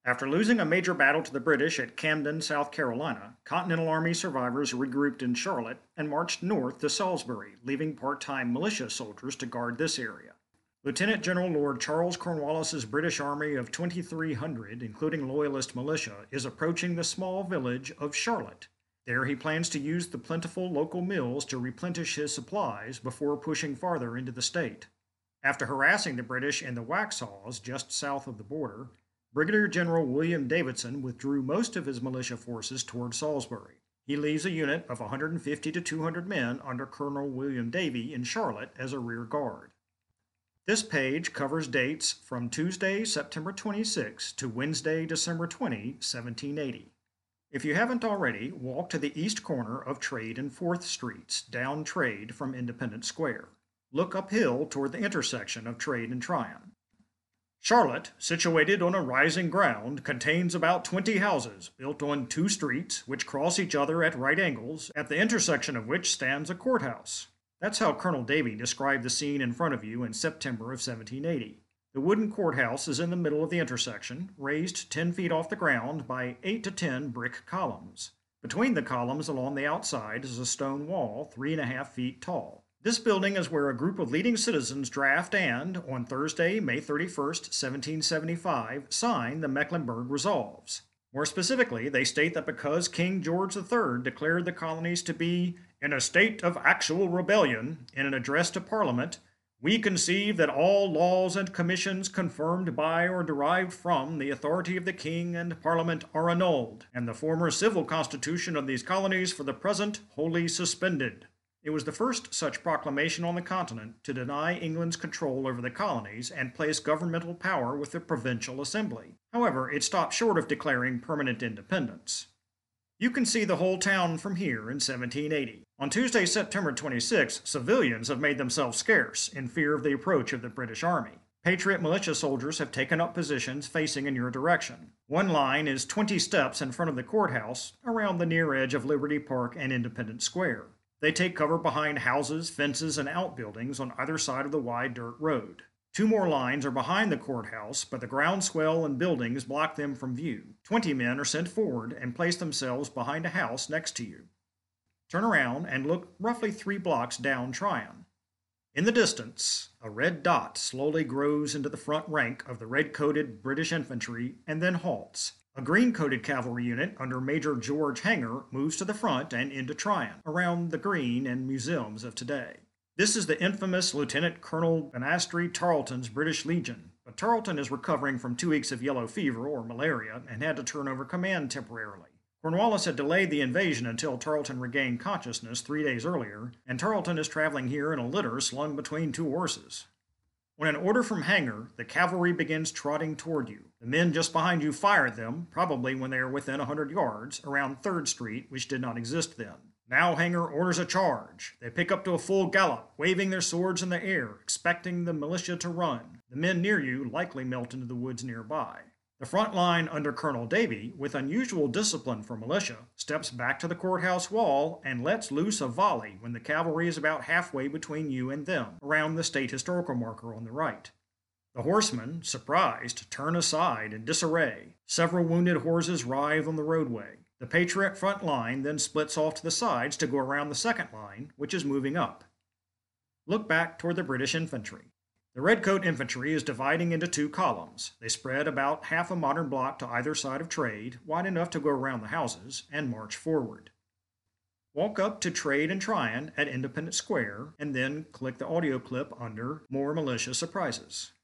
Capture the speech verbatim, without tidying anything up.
After losing a major battle to the British at Camden, South Carolina, Continental Army survivors regrouped in Charlotte and marched north to Salisbury, leaving part time militia soldiers to guard this area. Lieutenant General Lord Charles Cornwallis's British army of twenty-three hundred, including Loyalist militia, is approaching the small village of Charlotte. There he plans to use the plentiful local mills to replenish his supplies before pushing farther into the state. After harassing the British in the Waxhaws just south of the border, Brigadier General William Davidson withdrew most of his militia forces toward Salisbury. He leaves a unit of one hundred fifty to two hundred men under Colonel William Davie in Charlotte as a rear guard. This page covers dates from Tuesday, September twenty-sixth to Wednesday, December twentieth, seventeen eighty. If you haven't already, walk to the east corner of Trade and fourth Streets, down Trade from Independence Square. Look uphill toward the intersection of Trade and Tryon. Charlotte, situated on a rising ground, contains about twenty houses built on two streets which cross each other at right angles, at the intersection of which stands a courthouse. That's how Colonel Davie described the scene in front of you in September of seventeen eighty. The wooden courthouse is in the middle of the intersection, raised ten feet off the ground by eight to ten brick columns. Between the columns along the outside is a stone wall three and a half feet tall. This building is where a group of leading citizens draft and, on Thursday, May thirty-first, seventeen seventy-five, sign the Mecklenburg Resolves. More specifically, they state that because King George the Third declared the colonies to be in a state of actual rebellion in an address to Parliament, we conceive that all laws and commissions confirmed by or derived from the authority of the King and Parliament are annulled, and the former civil constitution of these colonies for the present wholly suspended. It was the first such proclamation on the continent to deny England's control over the colonies and place governmental power with the provincial assembly. However, it stopped short of declaring permanent independence. You can see the whole town from here in seventeen eighty. On Tuesday, September twenty-sixth, civilians have made themselves scarce in fear of the approach of the British Army. Patriot militia soldiers have taken up positions facing in your direction. One line is twenty steps in front of the courthouse, around the near edge of Liberty Park and Independence Square. They take cover behind houses, fences, and outbuildings on either side of the wide dirt road. Two more lines are behind the courthouse, but the groundswell and buildings block them from view. Twenty men are sent forward and place themselves behind a house next to you. Turn around and look roughly three blocks down Tryon. In the distance, a red dot slowly grows into the front rank of the red-coated British infantry and then halts. A green-coated cavalry unit under Major George Hanger moves to the front and into Tryon, around the green and museums of today. This is the infamous Lieutenant Colonel Banastre Tarleton's British Legion, but Tarleton is recovering from two weeks of yellow fever or malaria and had to turn over command temporarily. Cornwallis had delayed the invasion until Tarleton regained consciousness three days earlier, and Tarleton is traveling here in a litter slung between two horses. On an order from Hanger, the cavalry begins trotting toward you. The men just behind you fire at them, probably when they are within a hundred yards, around third Street, which did not exist then. Now Hanger orders a charge. They pick up to a full gallop, waving their swords in the air, expecting the militia to run. The men near you likely melt into the woods nearby. The front line under Colonel Davie, with unusual discipline for militia, steps back to the courthouse wall and lets loose a volley when the cavalry is about halfway between you and them, around the state historical marker on the right. The horsemen, surprised, turn aside in disarray. Several wounded horses writhe on the roadway. The Patriot front line then splits off to the sides to go around the second line, which is moving up. Look back toward the British infantry. The Redcoat infantry is dividing into two columns. They spread about half a modern block to either side of Trade, wide enough to go around the houses, and march forward. Walk up to Trade and Tryon at Independence Square, and then click the audio clip under More Militia Surprises.